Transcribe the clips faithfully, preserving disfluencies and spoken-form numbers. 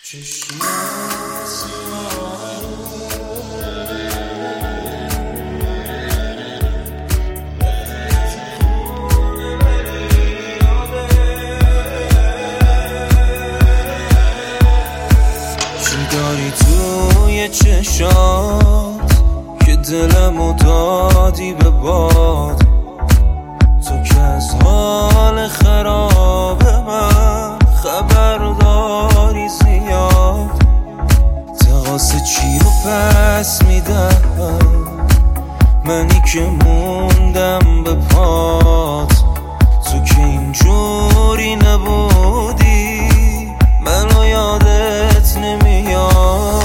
داری توی چشات که دلمو دادی به باد، تو که از حال خراب من خبر داری زیاد. تقاس چی رو پس میدم منی که موندم به پات، تو که اینجوری نبودی منو یادت نمیاد.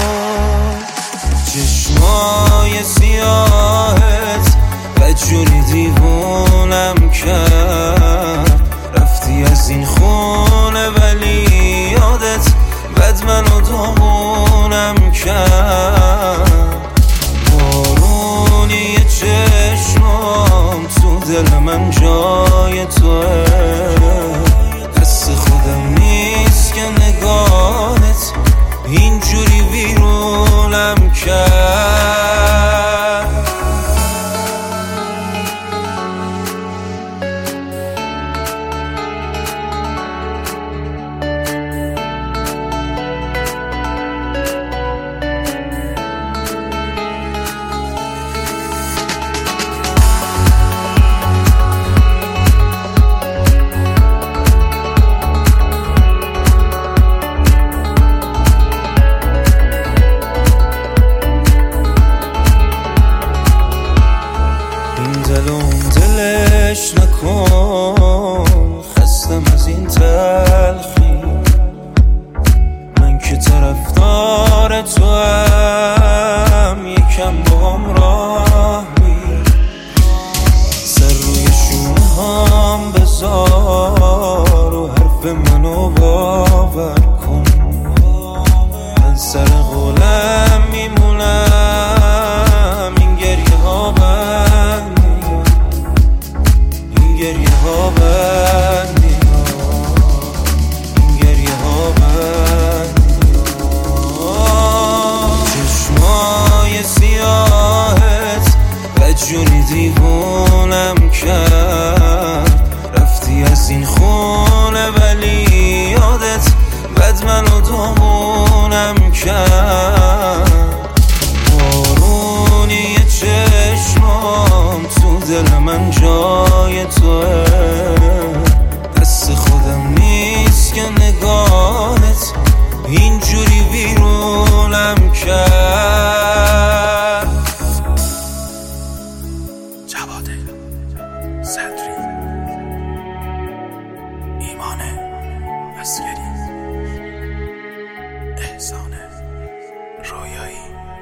چشمای سیاهت بدجوری دیوونم کرد، رفتی از این خونه ولی یادت بد منو داغونم کرد. بارونی چشمام تو دل من جای توه، دست خودم نیست که نگاهت اینجوری ویرونم کرد. دلش نکن، خستم از این تلخی، من که طرفدار تو هم یکم با هم راه می، سر روی شونه هم بذار و حرف منو باور کن. من سر قولم میمونم، این گریه ها بند گریه ها بند این گریه ها بند. چشمای سیاهت بدجوری دیوونم کرد، رفتی از این خونه ولی یادت بد منو داغونم کرد. بارونی چشمام تو دل من جای توه، دست خودم نیست که نگاهت اینجوری ویرونم کرد. جواد صدری، ایمان عسکری، احسان رویایی.